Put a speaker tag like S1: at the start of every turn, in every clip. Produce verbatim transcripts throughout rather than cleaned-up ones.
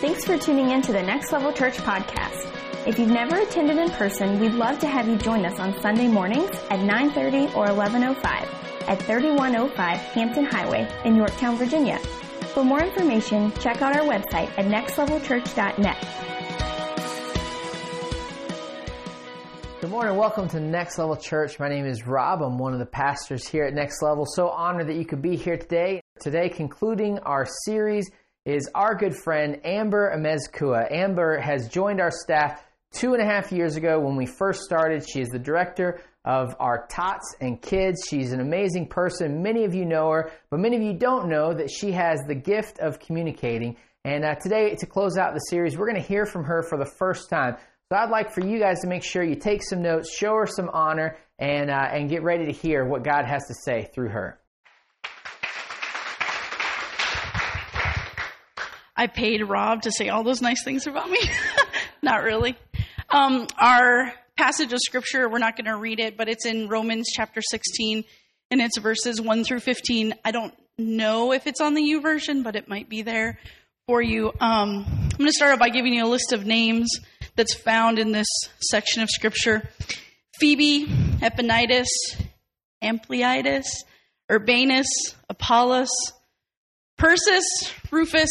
S1: Thanks for tuning in to the Next Level Church podcast. If you've never attended in person, we'd love to have you join us on Sunday mornings at nine thirty or eleven oh five at thirty-one oh five Hampton Highway in Yorktown, Virginia. For more information, check out our website at next level church dot net.
S2: Good morning. Welcome to Next Level Church. My name is Rob. I'm one of the pastors here at Next Level. So honored that you could be here today. Today, concluding our series, is our good friend Amber Amezcua. Amber has joined our staff two and a half years ago when we first started. She is the director of our Tots and Kids. She's an amazing person. Many of you know her, but many of you don't know that she has the gift of communicating. And uh, today, to close out the series, we're going to hear from her for the first time. So I'd like for you guys to make sure you take some notes, show her some honor, and uh, and get ready to hear what God has to say through her.
S3: I paid Rob to say all those nice things about me. Not really. Um, our passage of scripture, we're not going to read it, but it's in Romans chapter sixteen, and it's verses one through fifteen. I don't know if it's on the YouVersion, but it might be there for you. Um, I'm going to start out by giving you a list of names that's found in this section of scripture. Phoebe, Epaenetus, Ampliatus, Urbanus, Apollos, Persis, Rufus,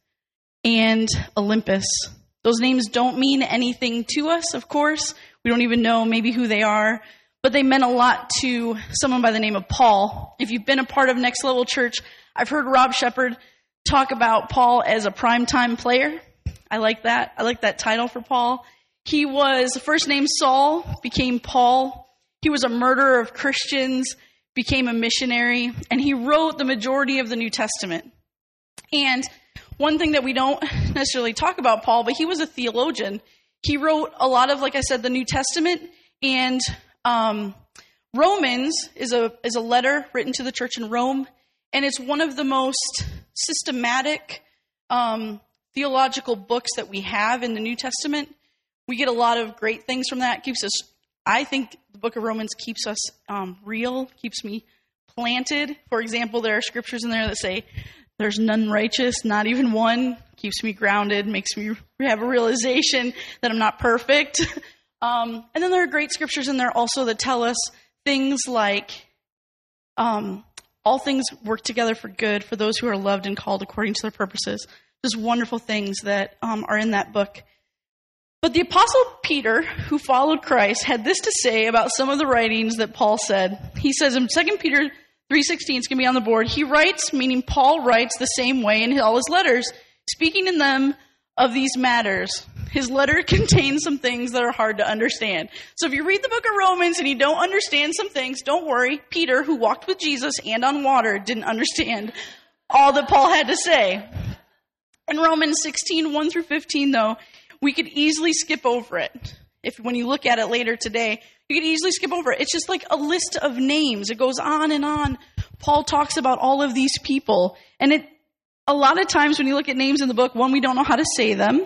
S3: and Olympus. Those names don't mean anything to us, of course. We don't even know maybe who they are, but they meant a lot to someone by the name of Paul. If you've been a part of Next Level Church, I've heard Rob Shepard talk about Paul as a primetime player. I like that. I like that title for Paul. He was, first name Saul, became Paul. He was a murderer of Christians, became a missionary, and he wrote the majority of the New Testament. And one thing that we don't necessarily talk about Paul, but he was a theologian. He wrote a lot of, like I said, the New Testament, and um, Romans is a is a letter written to the church in Rome, and it's one of the most systematic um, theological books that we have in the New Testament. We get a lot of great things from that. It keeps us, I think the book of Romans keeps us um, real, keeps me planted. For example, there are scriptures in there that say, there's none righteous, not even one. Keeps me grounded, makes me have a realization that I'm not perfect. Um, and then there are great scriptures in there also that tell us things like, um, all things work together for good for those who are loved and called according to their purposes. Just wonderful things that um, are in that book. But the Apostle Peter, who followed Christ, had this to say about some of the writings that Paul said. He says in Second Peter three sixteen, it's going to be on the board. He writes, meaning Paul writes the same way in all his letters, speaking in them of these matters. His letter contains some things that are hard to understand. So if you read the book of Romans and you don't understand some things, don't worry. Peter, who walked with Jesus and on water, didn't understand all that Paul had to say. In Romans sixteen, one through fifteen, though, we could easily skip over it. If when you look at it later today, you could easily skip over it. It's just like a list of names. It goes on and on. Paul talks about all of these people. And it a lot of times when you look at names in the book, one, we don't know how to say them,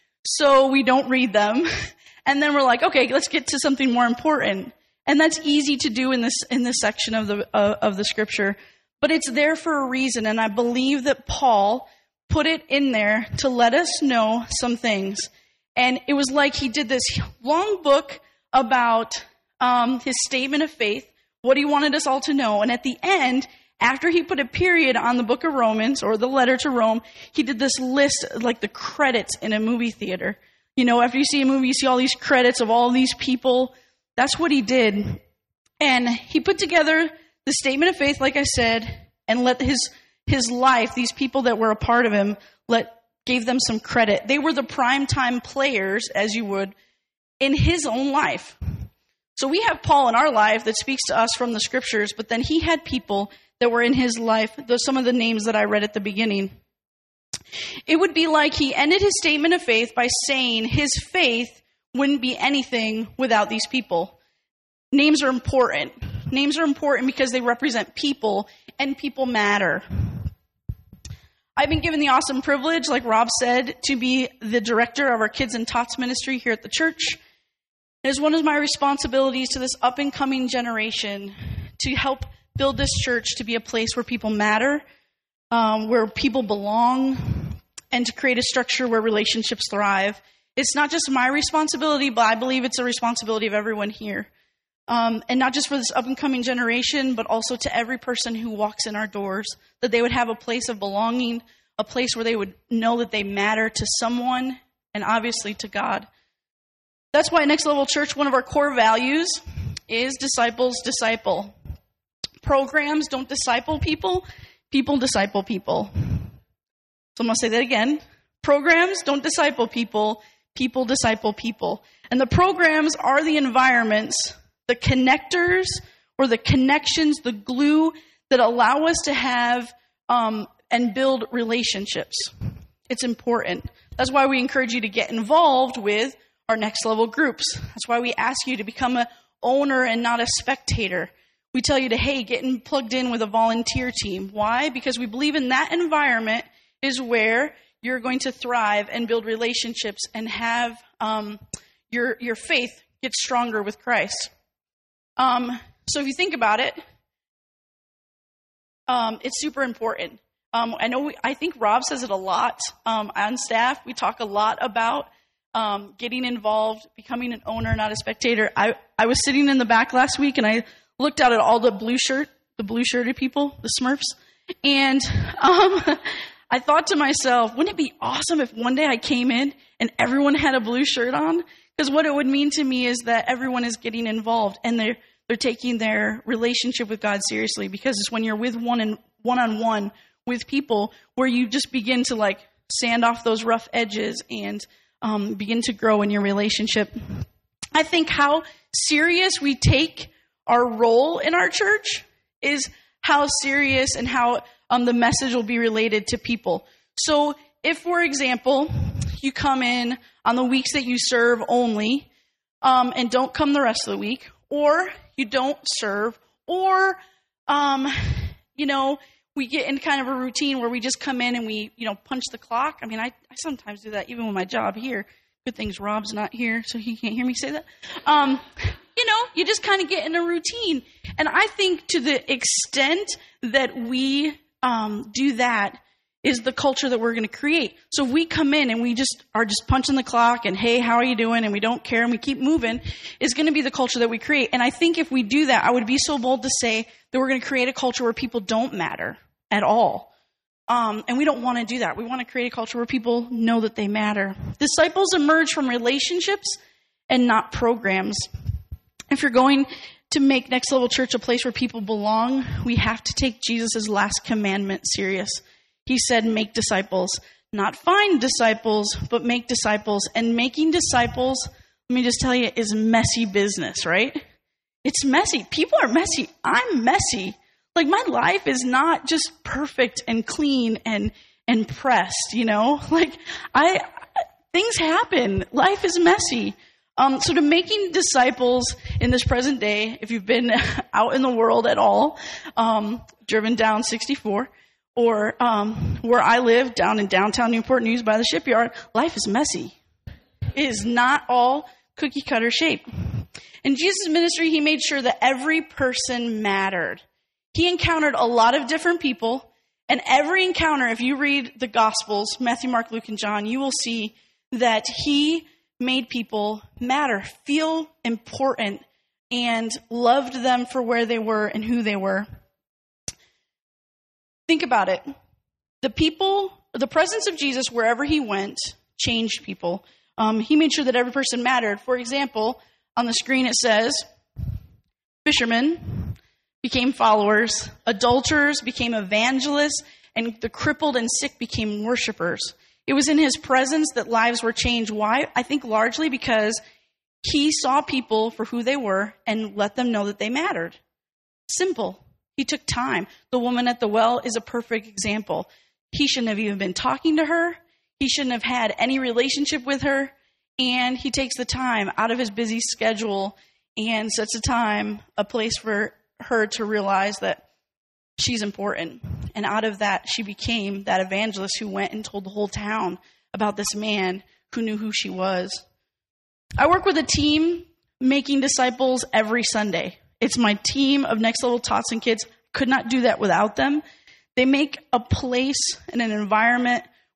S3: so we don't read them. And then we're like, okay, let's get to something more important. And that's easy to do in this in this section of the uh, of the scripture. But it's there for a reason, and I believe that Paul put it in there to let us know some things. And it was like he did this long book about um, his statement of faith, what he wanted us all to know. And at the end, after he put a period on the book of Romans, or the letter to Rome, he did this list, like the credits in a movie theater. You know, after you see a movie, you see all these credits of all these people. That's what he did. And he put together the statement of faith, like I said, and let his his life, these people that were a part of him, let gave them some credit. They were the primetime players, as you would, in his own life. So we have Paul in our life that speaks to us from the scriptures, but then he had people that were in his life, those some of the names that I read at the beginning. It would be like he ended his statement of faith by saying his faith wouldn't be anything without these people. Names are important. Names are important because they represent people, and people matter. I've been given the awesome privilege, like Rob said, to be the director of our Kids and Tots ministry here at the church. It is one of my responsibilities to this up-and-coming generation to help build this church to be a place where people matter, um, where people belong, and to create a structure where relationships thrive. It's not just my responsibility, but I believe it's a responsibility of everyone here. Um, and not just for this up-and-coming generation, but also to every person who walks in our doors, that they would have a place of belonging, a place where they would know that they matter to someone and obviously to God. That's why at Next Level Church, one of our core values is disciples disciple. Programs don't disciple people, people disciple people. So I'm going to say that again. Programs don't disciple people, people disciple people. And the programs are the environments, the connectors or the connections, the glue that allow us to have um, and build relationships. It's important. That's why we encourage you to get involved with our Next Level groups. That's why we ask you to become an owner and not a spectator. We tell you to, hey, get in, plugged in with a volunteer team. Why? Because we believe in that environment is where you're going to thrive and build relationships and have um, your your faith get stronger with Christ. Um, so if you think about it, um, it's super important. Um, I know we, I think Rob says it a lot um, on staff. We talk a lot about um, getting involved, becoming an owner, not a spectator. I, I was sitting in the back last week and I looked out at all the blue shirt, the blue shirted people, the Smurfs, and um, I thought to myself, wouldn't it be awesome if one day I came in and everyone had a blue shirt on? Because what it would mean to me is that everyone is getting involved and they're they're taking their relationship with God seriously. Because it's when you're with one and one on one with people where you just begin to like sand off those rough edges and um, begin to grow in your relationship. I think how serious we take our role in our church is how serious and how um, the message will be related to people. So if, for example, you come in on the weeks that you serve only um, and don't come the rest of the week, or you don't serve, or, um, you know, we get in kind of a routine where we just come in and we, you know, punch the clock. I mean, I, I sometimes do that even with my job here. Good things Rob's not here, so he can't hear me say that. Um, you know, you just kind of get in a routine. And I think to the extent that we um, do that is the culture that we're going to create. So if we come in and we just are just punching the clock and, hey, how are you doing? And we don't care and we keep moving, it's going to be the culture that we create. And I think if we do that, I would be so bold to say that we're going to create a culture where people don't matter at all. Um, and we don't want to do that. We want to create a culture where people know that they matter. Disciples emerge from relationships and not programs. If you're going to make Next Level Church a place where people belong, we have to take Jesus' last commandment serious. He said, make disciples, not find disciples, but make disciples. And making disciples, let me just tell you, is messy business, right? It's messy. People are messy. I'm messy. Like, my life is not just perfect and clean and and pressed, you know? Like, I things happen. Life is messy. Um, so to making disciples in this present day, if you've been out in the world at all, um, driven down sixty-four, or um, where I live, down in downtown Newport News by the shipyard, life is messy. It is not all cookie-cutter shape. In Jesus' ministry, he made sure that every person mattered. He encountered a lot of different people, and every encounter, if you read the Gospels, Matthew, Mark, Luke, and John, you will see that he made people matter, feel important, and loved them for where they were and who they were. Think about it. The people, the presence of Jesus wherever he went changed people. Um, he made sure that every person mattered. For example, on the screen it says, fishermen became followers, adulterers became evangelists, and the crippled and sick became worshipers. It was in his presence that lives were changed. Why? I think largely because he saw people for who they were and let them know that they mattered. Simple. He took time. The woman at the well is a perfect example. He shouldn't have even been talking to her. He shouldn't have had any relationship with her. And he takes the time out of his busy schedule and sets a time, a place for her to realize that she's important. And out of that, she became that evangelist who went and told the whole town about this man who knew who she was. I work with a team making disciples every Sunday. It's my team of Next Level Tots and kids. Could not do that without them. They make a place and an environment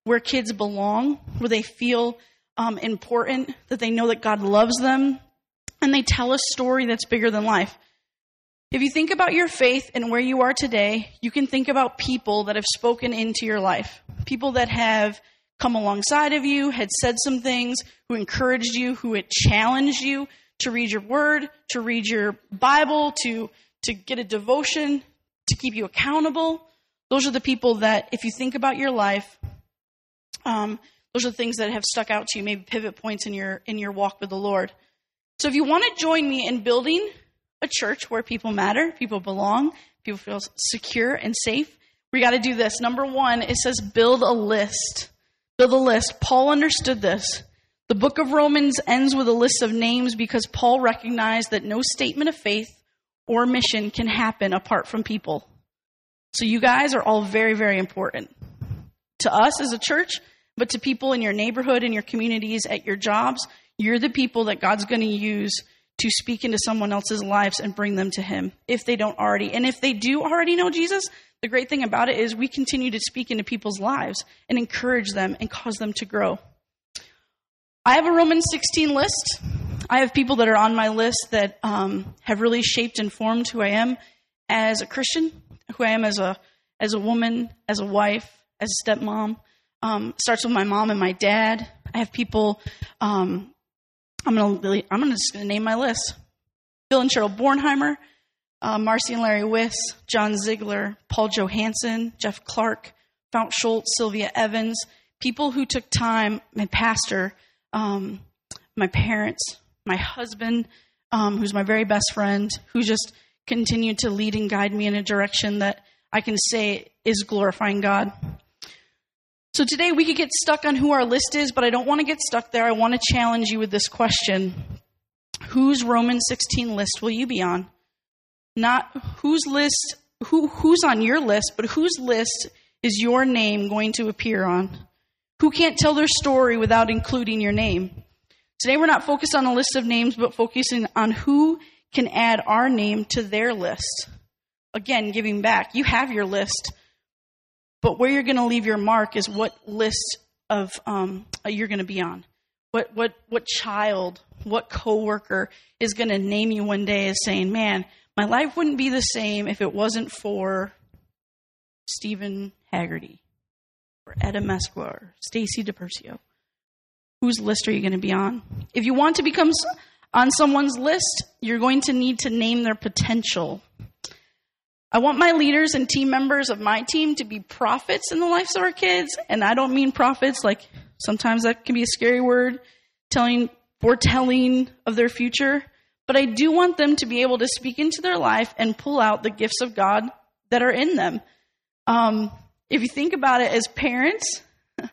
S3: where kids belong, where they feel um, important, that they know that God loves them, and they tell a story that's bigger than life. If you think about your faith and where you are today, you can think about people that have spoken into your life, people that have come alongside of you, had said some things, who encouraged you, who had challenged you to read your word, to read your Bible, to, to get a devotion, to keep you accountable. Those are the people that, if you think about your life, um, those are the things that have stuck out to you, maybe pivot points in your in your walk with the Lord. So if you want to join me in building a church where people matter, people belong, people feel secure and safe, we got to do this. Number one, it says build a list. Build a list. Paul understood this. The book of Romans ends with a list of names because Paul recognized that no statement of faith or mission can happen apart from people. So you guys are all very, very important to us as a church, but to people in your neighborhood, in your communities, at your jobs. You're the people that God's going to use to speak into someone else's lives and bring them to him if they don't already. And if they do already know Jesus, the great thing about it is we continue to speak into people's lives and encourage them and cause them to grow. I have a Romans sixteen list. I have people that are on my list that um, have really shaped and formed who I am as a Christian, who I am as a as a woman, as a wife, as a stepmom. Um, starts with my mom and my dad. I have people. Um, I'm gonna really, I'm gonna just gonna name my list: Bill and Cheryl Bornheimer, uh, Marcy and Larry Wiss, John Ziegler, Paul Johansson, Jeff Clark, Fount Schultz, Sylvia Evans. People who took time. My pastor, um, my parents, my husband, um, who's my very best friend, who just continued to lead and guide me in a direction that I can say is glorifying God. So today we could get stuck on who our list is, but I don't want to get stuck there. I want to challenge you with this question. Whose Romans sixteen list will you be on? Not whose list, who who's on your list, but whose list is your name going to appear on? Who can't tell their story without including your name? Today we're not focused on a list of names, but focusing on who can add our name to their list. Again, giving back. You have your list. But where you're going to leave your mark is what list of um, you're going to be on. What what what child, what coworker is going to name you one day as saying, "Man, my life wouldn't be the same if it wasn't for Stephen Haggerty, or Etta Mesqua, or Stacy DePercio." Whose list are you going to be on? If you want to become on someone's list, you're going to need to name their potential. I want my leaders and team members of my team to be prophets in the lives of our kids. And I don't mean prophets like sometimes that can be a scary word, telling, foretelling of their future. But I do want them to be able to speak into their life and pull out the gifts of God that are in them. Um, if you think about it as parents,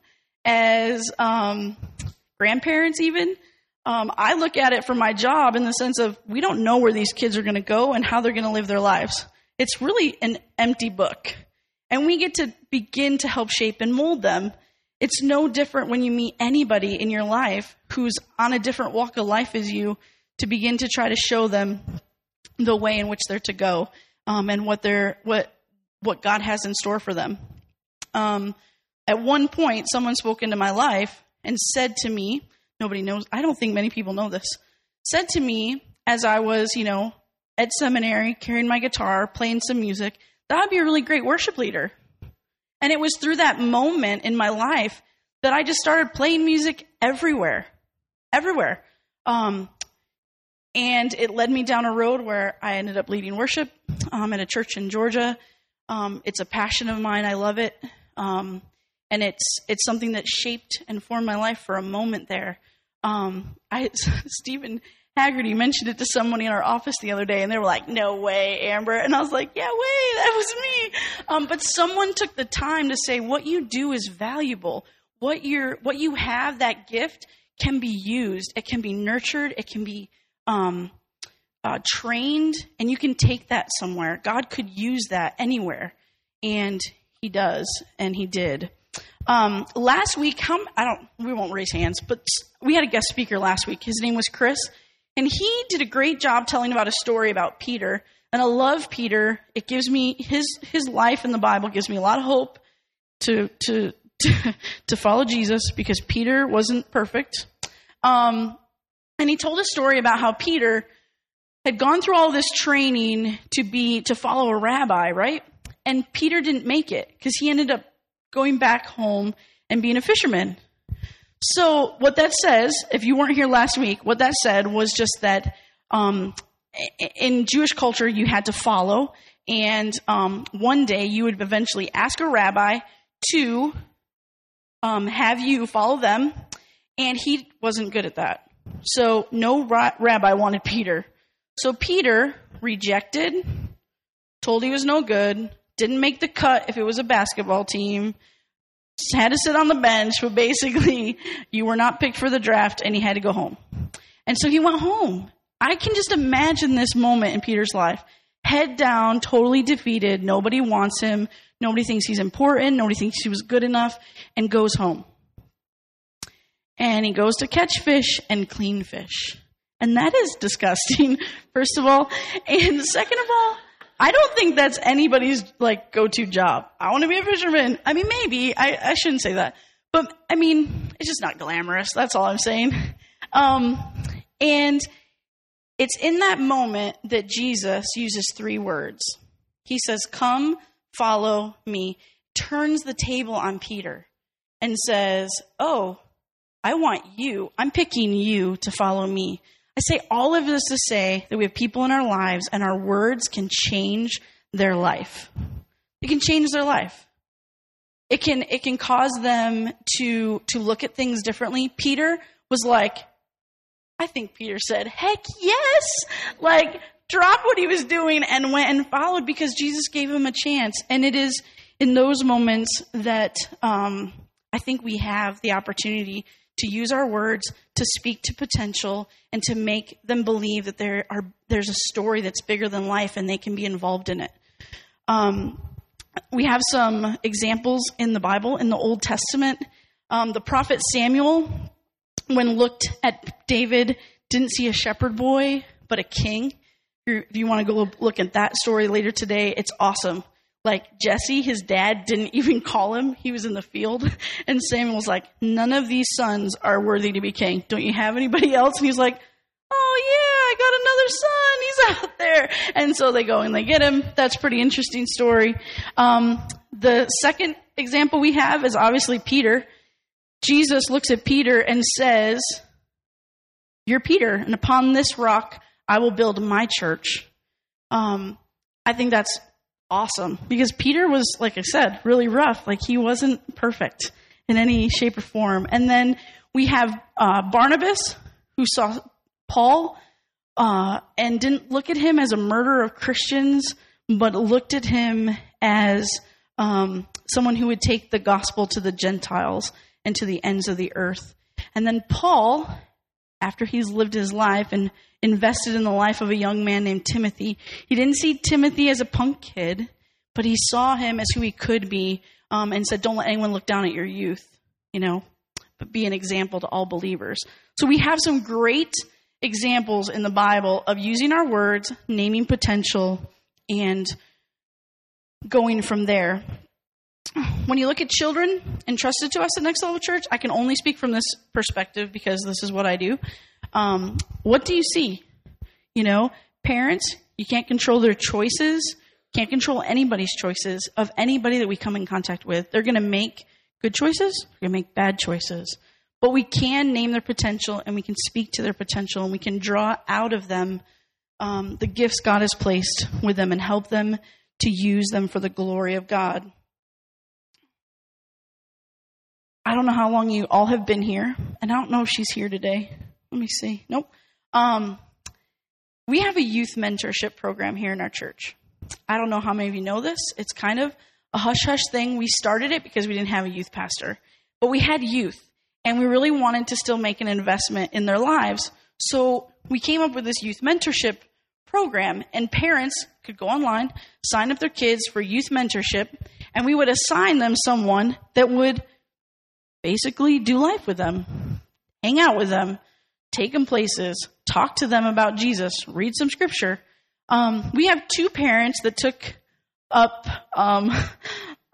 S3: as um, grandparents even, um, I look at it from my job in the sense of we don't know where these kids are going to go and how they're going to live their lives. It's really an empty book. And we get to begin to help shape and mold them. It's no different when you meet anybody in your life who's on a different walk of life as you, to begin to try to show them the way in which they're to go, um, and what they're what what God has in store for them. Um, at one point, someone spoke into my life and said to me, nobody knows, I don't think many people know this, said to me as I was, you know, at seminary, carrying my guitar, playing some music, that I'd be a really great worship leader. And it was through that moment in my life that I just started playing music everywhere, everywhere. Um, and it led me down a road where I ended up leading worship um, at a church in Georgia. Um, it's a passion of mine. I love it. Um, and it's it's something that shaped and formed my life for a moment there. Um, I Stephen Haggerty mentioned it to someone in our office the other day, and they were like, "No way, Amber." And I was like, "Yeah, way, that was me." Um, but someone took the time to say, what you do is valuable. What you're, what you have, that gift, can be used. It can be nurtured. It can be um, uh, trained, and you can take that somewhere. God could use that anywhere, and He does, and He did. Um, last week, how, I don't, we won't raise hands, but we had a guest speaker last week. His name was Chris. And he did a great job telling about a story about Peter. And I love Peter. It gives me, his his life in the Bible gives me a lot of hope to to to, to follow Jesus because Peter wasn't perfect. Um, and he told a story about how Peter had gone through all this training to be to follow a rabbi, right? And Peter didn't make it because he ended up going back home and being a fisherman. So what that says, if you weren't here last week, what that said was just that um, in Jewish culture, you had to follow. And um, one day you would eventually ask a rabbi to um, have you follow them. And he wasn't good at that. So no ra- rabbi wanted Peter. So Peter rejected, told he was no good, didn't make the cut if it was a basketball team, had to sit on the bench, but basically you were not picked for the draft and he had to go home. And so he went home. I can just imagine this moment in Peter's life. Head down, totally defeated. Nobody wants him. Nobody thinks he's important. Nobody thinks he was good enough, and goes home. And he goes to catch fish and clean fish. And that is disgusting, first of all. And second of all, I don't think that's anybody's like go-to job. I want to be a fisherman. I mean, maybe. I, I shouldn't say that. But, I mean, it's just not glamorous. That's all I'm saying. Um, and it's in that moment that Jesus uses three words. He says, come, follow me. Turns the table on Peter and says, oh, I want you. I'm picking you to follow me. I say all of this to say that we have people in our lives and our words can change their life. It can change their life. It can it can cause them to, to look at things differently. Peter was like, I think Peter said, heck yes! Like, dropped what he was doing and went and followed because Jesus gave him a chance. And it is in those moments that um, I think we have the opportunity to use our words to speak to potential and to make them believe that there are there's a story that's bigger than life and they can be involved in it. Um, we have some examples in the Bible, in the Old Testament. Um, the prophet Samuel, when looked at David, didn't see a shepherd boy, but a king. If you want to go look at that story later today, it's awesome. Like Jesse, his dad didn't even call him. He was in the field. And Samuel was like, none of these sons are worthy to be king. Don't you have anybody else? And he's like, oh yeah, I got another son. He's out there. And so they go and they get him. That's a pretty interesting story. Um, the second example we have is obviously Peter. Jesus looks at Peter and says, you're Peter, and upon this rock I will build my church. Um, I think that's awesome because Peter was, like I said, really rough. Like he wasn't perfect in any shape or form. And then we have uh, Barnabas, who saw Paul uh, and didn't look at him as a murderer of Christians, but looked at him as um, someone who would take the gospel to the Gentiles and to the ends of the earth. And then Paul, after he's lived his life and invested in the life of a young man named Timothy, he didn't see Timothy as a punk kid, but he saw him as who he could be, um, and said, don't let anyone look down at your youth, you know, but be an example to all believers. So we have some great examples in the Bible of using our words, naming potential, and going from there. When you look at children entrusted to us at Next Level Church, I can only speak from this perspective because this is what I do. Um, what do you see? You know, parents, you can't control their choices, can't control anybody's choices of anybody that we come in contact with. They're going to make good choices, they're going to make bad choices. But we can name their potential and we can speak to their potential and we can draw out of them um, the gifts God has placed with them and help them to use them for the glory of God. I don't know how long you all have been here, and I don't know if she's here today. Let me see. Nope. Um, we have a youth mentorship program here in our church. I don't know how many of you know this. It's kind of a hush-hush thing. We started it because we didn't have a youth pastor, but we had youth, and we really wanted to still make an investment in their lives. So we came up with this youth mentorship program, and parents could go online, sign up their kids for youth mentorship, and we would assign them someone that would basically do life with them, hang out with them, take them places, talk to them about Jesus, read some scripture. Um, we have two parents that took up um,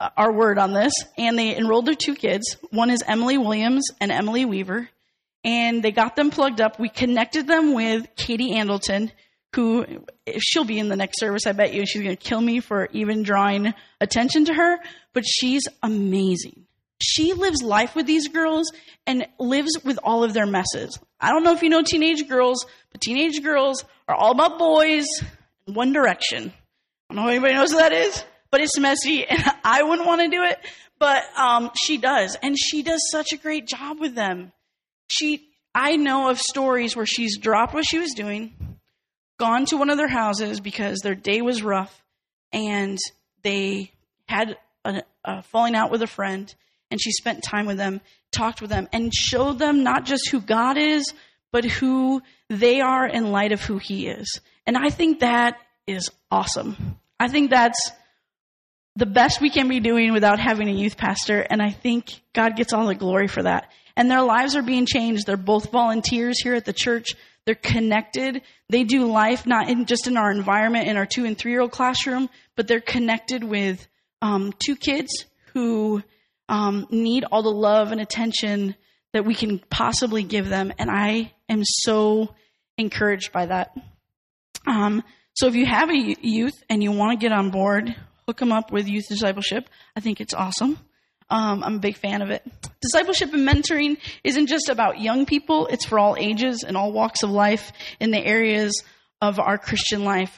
S3: our word on this, and they enrolled their two kids. One is Emily Williams and Emily Weaver, and they got them plugged up. We connected them with Katie Andleton, who, she'll be in the next service, I bet you. She's going to kill me for even drawing attention to her, but she's amazing. She lives life with these girls and lives with all of their messes. I don't know if you know teenage girls, but teenage girls are all about boys in one direction. I don't know if anybody knows what that is, but it's messy, and I wouldn't want to do it, but um, she does, and she does such a great job with them. She, I know of stories where she's dropped what she was doing, gone to one of their houses because their day was rough, and they had a, a falling out with a friend, and she spent time with them, talked with them, and showed them not just who God is, but who they are in light of who he is. And I think that is awesome. I think that's the best we can be doing without having a youth pastor, and I think God gets all the glory for that. And their lives are being changed. They're both volunteers here at the church. They're connected. They do life not in, just in our environment, in our two- and three-year-old classroom, but they're connected with um, two kids who um, need all the love and attention that we can possibly give them, and I am so encouraged by that. Um, so if you have a youth and you want to get on board, hook them up with youth discipleship. I think it's awesome. Um, I'm a big fan of it. Discipleship and mentoring isn't just about young people. It's for all ages and all walks of life in the areas of our Christian life.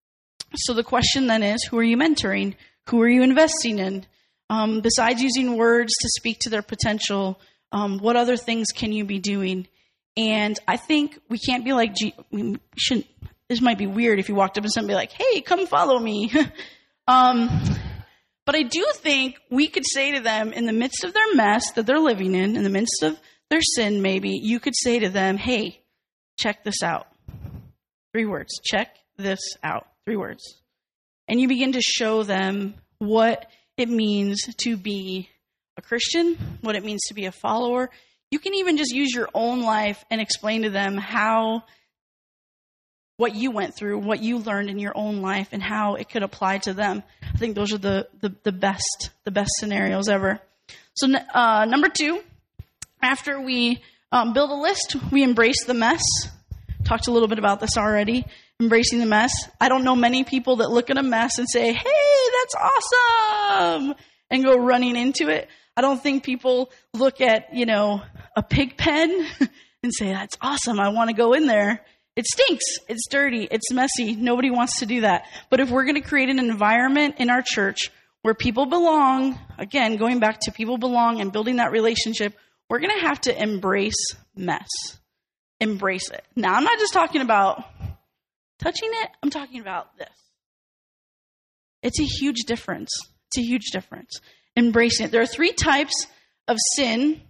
S3: So the question then is, who are you mentoring? Who are you investing in? Um, besides using words to speak to their potential, um, what other things can you be doing? And I think we can't be like, G- we shouldn't, this might be weird if you walked up to somebody like, hey, come follow me. um, but I do think we could say to them in the midst of their mess that they're living in, in the midst of their sin maybe, you could say to them, hey, check this out. Three words, check this out. Three words. And you begin to show them what it means to be a Christian, what it means to be a follower. You can even just use your own life and explain to them how, what you went through, what you learned in your own life, and how it could apply to them. I think those are the, the, the best, the best scenarios ever. So uh, number two, after we um, build a list, we embrace the mess. Talked a little bit about this already. Embracing the mess. I don't know many people that look at a mess and say, hey, that's awesome, and go running into it. I don't think people look at, you know, a pig pen and say, that's awesome, I want to go in there. It stinks. It's dirty. It's messy. Nobody wants to do that. But if we're going to create an environment in our church where people belong, again, going back to people belong and building that relationship, we're going to have to embrace mess. Embrace it. Now, I'm not just talking about touching it. I'm talking about this. It's a huge difference. It's a huge difference. Embracing it. There are three types of sin,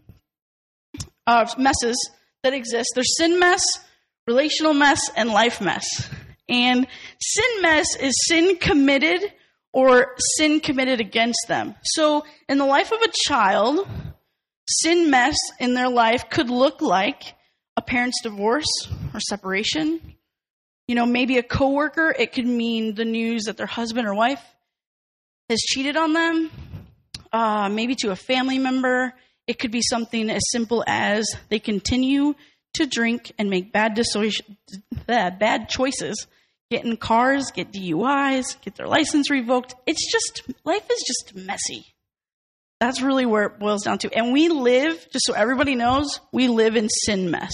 S3: of messes that exist. There's sin mess, relational mess, and life mess. And sin mess is sin committed or sin committed against them. So in the life of a child, sin mess in their life could look like a parent's divorce or separation. You know, maybe a coworker, it could mean the news that their husband or wife has cheated on them. Uh, maybe to a family member, it could be something as simple as they continue to drink and make bad, diso- bad choices, get in cars, get D U Is, get their license revoked. It's just, life is just messy. That's really where it boils down to. And we live, just so everybody knows, we live in sin mess.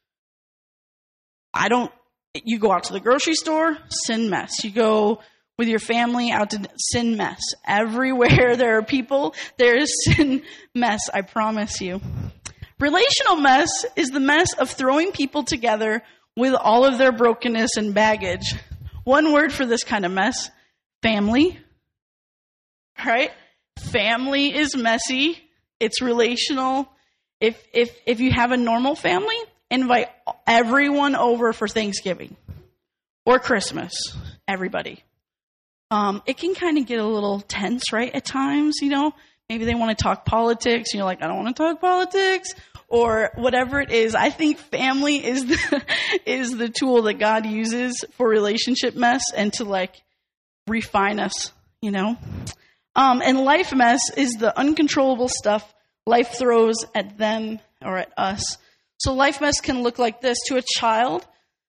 S3: I don't, you go out to the grocery store, sin mess. You go with your family out to sin mess. Everywhere there are people, there is sin mess, I promise you. Relational mess is the mess of throwing people together with all of their brokenness and baggage. One word for this kind of mess, family. Right? Family is messy. It's relational. If if if you have a normal family, invite everyone over for Thanksgiving or Christmas. Everybody. Um, it can kind of get a little tense, right? At times, you know, maybe they want to talk politics. And you're like, I don't want to talk politics, or whatever it is. I think family is the is the tool that God uses for relationship mess and to like refine us, you know. Um, and life mess is the uncontrollable stuff life throws at them or at us. So life mess can look like this to a child.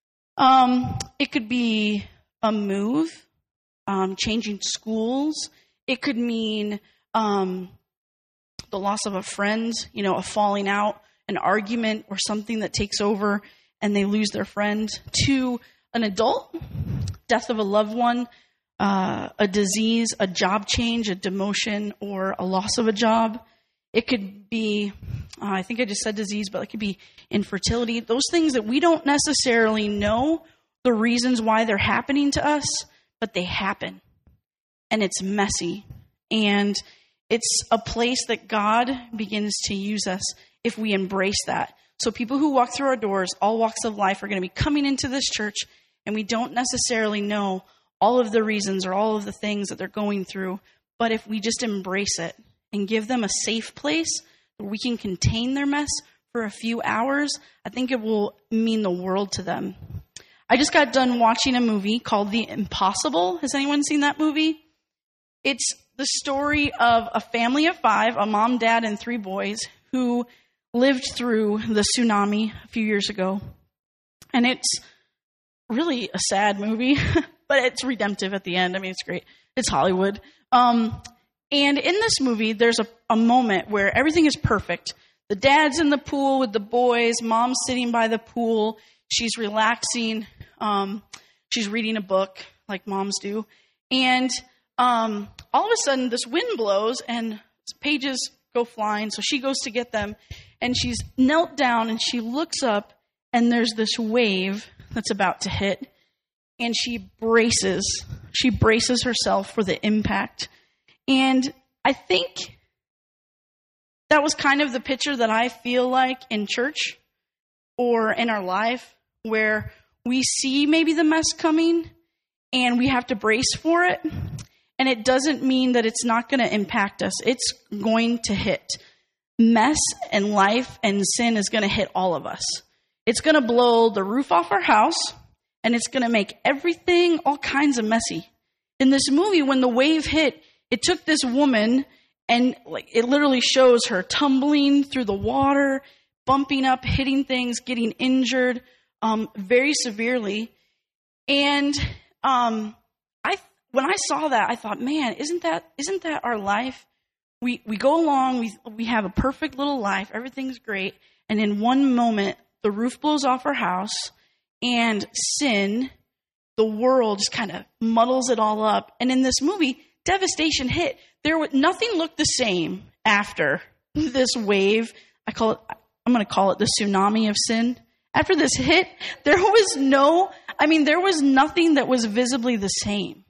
S3: Um, it could be a move, um, changing schools. It could mean um, the loss of a friend, you know, a falling out, an argument, or something that takes over and they lose their friend. To an adult, death of a loved one, uh, a disease, a job change, a demotion, or a loss of a job. It could be, uh, I think I just said disease, but it could be infertility. Those things that we don't necessarily know the reasons why they're happening to us, but they happen. And it's messy. And it's a place that God begins to use us if we embrace that. So people who walk through our doors, all walks of life, are going to be coming into this church, and we don't necessarily know all of the reasons or all of the things that they're going through. But if we just embrace it and give them a safe place where we can contain their mess for a few hours, I think it will mean the world to them. I just got done watching a movie called The Impossible. Has anyone seen that movie? It's the story of a family of five, a mom, dad, and three boys, who lived through the tsunami a few years ago. And it's really a sad movie, but it's redemptive at the end. I mean, it's great. It's Hollywood. Um, and in this movie, there's a, a moment where everything is perfect. The dad's in the pool with the boys. Mom's sitting by the pool. She's relaxing. Um, she's reading a book like moms do. And um, all of a sudden, this wind blows and pages go flying. So she goes to get them. And she's knelt down and she looks up and there's this wave that's about to hit. And she braces. She braces herself for the impact. And I think that was kind of the picture that I feel like in church or in our life, where we see maybe the mess coming and we have to brace for it. And it doesn't mean that it's not going to impact us. It's going to hit. Mess and life and sin is going to hit all of us. It's going to blow the roof off our house, and it's going to make everything all kinds of messy. In this movie, when the wave hit, it took this woman, and like it literally shows her tumbling through the water, bumping up, hitting things, getting injured um, very severely. And um, I, when I saw that, I thought, man, isn't that isn't that our life? We we go along, we we have a perfect little life, everything's great, and in one moment, the roof blows off our house, and sin, the world, just kind of muddles it all up. And in this movie, devastation hit. There was nothing looked the same after this wave. I call it. I'm going to call it the tsunami of sin. After this hit, there was no. I mean, there was nothing that was visibly the same.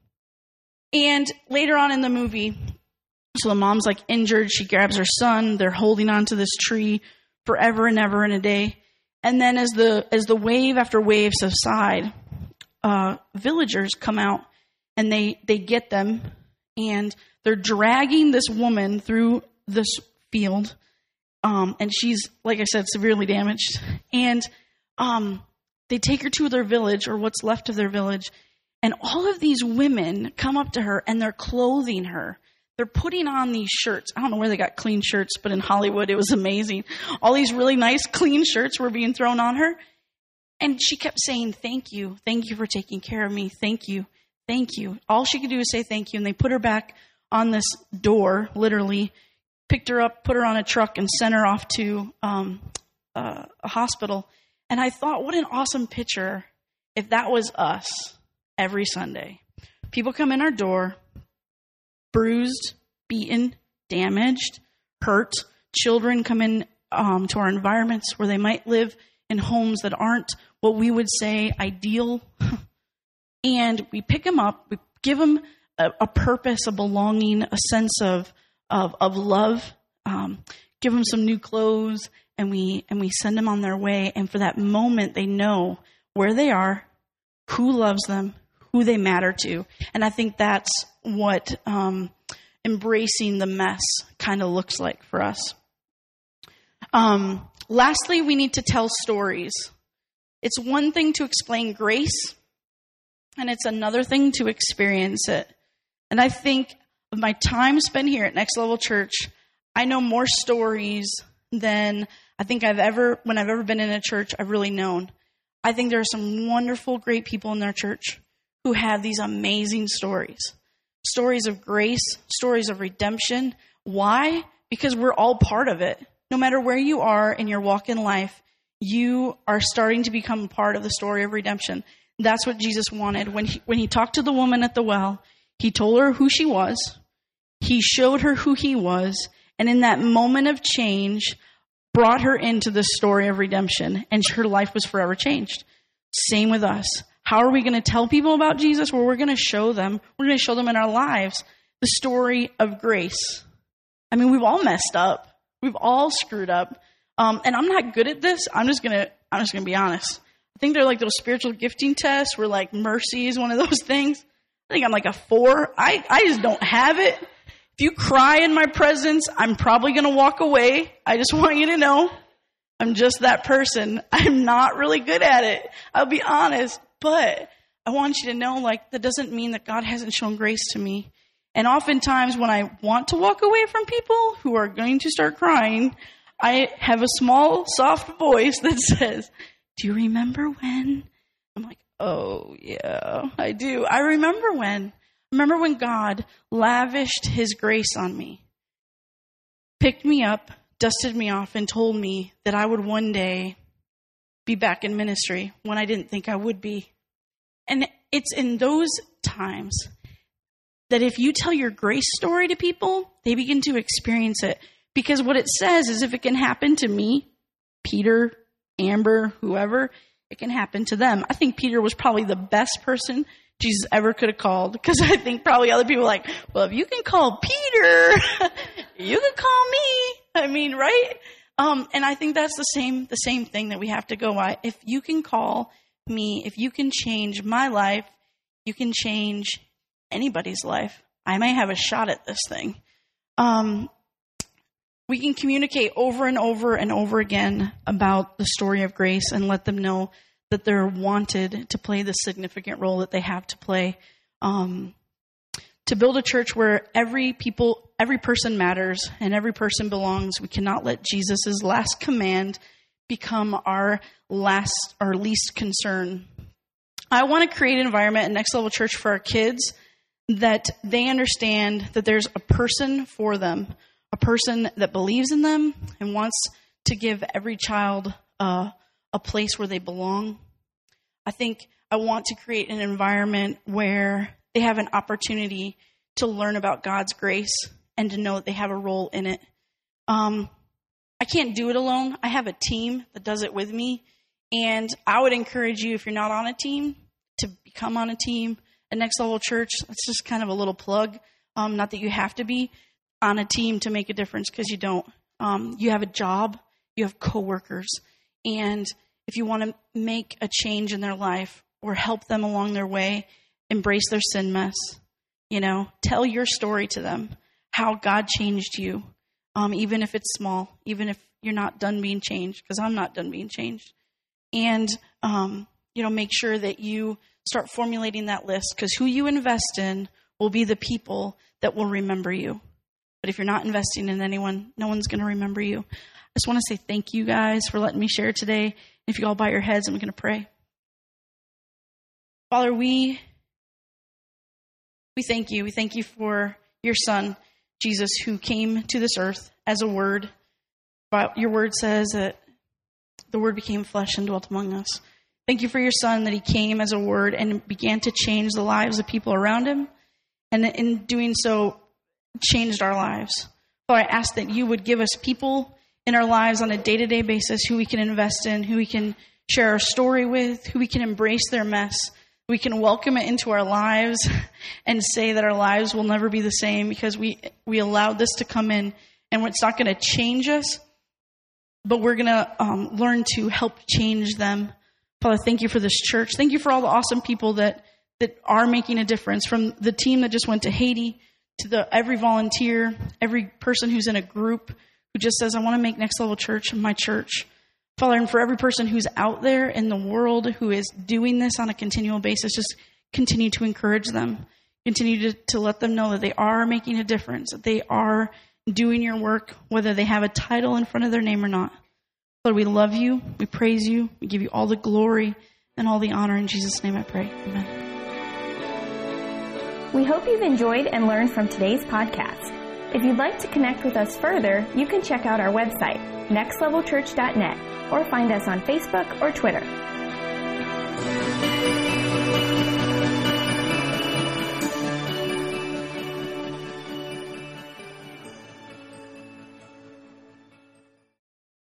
S3: And later on in the movie, so the mom's like injured. She grabs her son. They're holding onto this tree forever and ever and a day. And then as the as the wave after wave subside, uh, villagers come out and they, they get them, and they're dragging this woman through this field. Um, and she's, like I said, severely damaged. And um, they take her to their village, or what's left of their village. And all of these women come up to her and they're clothing her. They're putting on these shirts. I don't know where they got clean shirts, but in Hollywood, it was amazing. All these really nice, clean shirts were being thrown on her. And she kept saying, thank you. Thank you for taking care of me. Thank you. Thank you. All she could do is say thank you. And they put her back on this door, literally, picked her up, put her on a truck, and sent her off to um, uh, a hospital. And I thought, what an awesome picture if that was us every Sunday. People come in our door, bruised, beaten, damaged, hurt. Children come in um, to our environments where they might live in homes that aren't what we would say ideal. And we pick them up, we give them a, a purpose, a belonging, a sense of of, of love, um, give them some new clothes, and we and we send them on their way. And for that moment, they know where they are, who loves them, who they matter to. And I think that's what um, embracing the mess kind of looks like for us. Um, lastly, we need to tell stories. It's one thing to explain grace, and it's another thing to experience it. And I think of my time spent here at Next Level Church, I know more stories than I think I've ever, when I've ever been in a church, I've really known. I think there are some wonderful, great people in their church who have these amazing stories. Stories of grace, stories of redemption. Why? Because we're all part of it. No matter where you are in your walk in life, you are starting to become part of the story of redemption. That's what Jesus wanted. When he, when he talked to the woman at the well, he told her who she was. He showed her who he was. And in that moment of change, brought her into the story of redemption. And her life was forever changed. Same with us. How are we going to tell people about Jesus? Well, we're going to show them. We're going to show them in our lives the story of grace. I mean, we've all messed up. We've all screwed up. Um, and I'm not good at this. I'm just going to, I'm just going to be honest. I think they're like those spiritual gifting tests where like mercy is one of those things. I think I'm like a four. I, I just don't have it. If you cry in my presence, I'm probably going to walk away. I just want you to know I'm just that person. I'm not really good at it. I'll be honest. But I want you to know, like, that doesn't mean that God hasn't shown grace to me. And oftentimes when I want to walk away from people who are going to start crying, I have a small, soft voice that says, do you remember when? I'm like, oh, yeah, I do. I remember when. Remember when God lavished his grace on me, picked me up, dusted me off, and told me that I would one day be back in ministry when I didn't think I would be. And it's in those times that if you tell your grace story to people, they begin to experience it. Because what it says is if it can happen to me, Peter, Amber, whoever, it can happen to them. I think Peter was probably the best person Jesus ever could have called. Because I think probably other people are like, well, if you can call Peter, you can call me. I mean, right? Um, and I think that's the same, the same thing that we have to go by. If you can call me, if you can change my life, you can change anybody's life. I may have a shot at this thing. Um, we can communicate over and over and over again about the story of grace and let them know that they're wanted to play the significant role that they have to play. Um, to build a church where every people, every person matters and every person belongs. We cannot let Jesus' last command become our last or least concern. I want to create an environment at Next Level Church for our kids that they understand that there's a person for them, a person that believes in them and wants to give every child uh, a place where they belong. I think I want to create an environment where they have an opportunity to learn about God's grace and to know that they have a role in it. Um, I can't do it alone. I have a team that does it with me. And I would encourage you, if you're not on a team, to become on a team at Next Level Church. That's just kind of a little plug. Um, not that you have to be on a team to make a difference, because you don't. Um, you have a job. You have coworkers. And if you want to make a change in their life or help them along their way, embrace their sin mess, you know, tell your story to them, how God changed you, um, even if it's small, even if you're not done being changed, because I'm not done being changed. And, um, you know, make sure that you start formulating that list, because who you invest in will be the people that will remember you. But if you're not investing in anyone, no one's going to remember you. I just want to say thank you guys for letting me share today. If you all bow your heads, I'm going to pray. Father, we we thank you. We thank you for your son, Jesus, who came to this earth as a word. But your word says that the word became flesh and dwelt among us. Thank you for your son, that he came as a word and began to change the lives of people around him. And in doing so, changed our lives. Father, I ask that you would give us people in our lives on a day-to-day basis who we can invest in, who we can share our story with, who we can embrace their mess. We can welcome it into our lives and say that our lives will never be the same because we, we allowed this to come in, and it's not going to change us, but we're going to um, learn to help change them. Father, thank you for this church. Thank you for all the awesome people that, that are making a difference, from the team that just went to Haiti to the every volunteer, every person who's in a group who just says, I want to make Next Level Church my church. Father, and for every person who's out there in the world who is doing this on a continual basis, just continue to encourage them. Continue to, to let them know that they are making a difference, that they are doing your work, whether they have a title in front of their name or not. Lord, we love you. We praise you. We give you all the glory and all the honor. In Jesus' name I pray. Amen.
S1: We hope you've enjoyed and learned from today's podcast. If you'd like to connect with us further, you can check out our website, next level church dot net, or find us on Facebook or Twitter.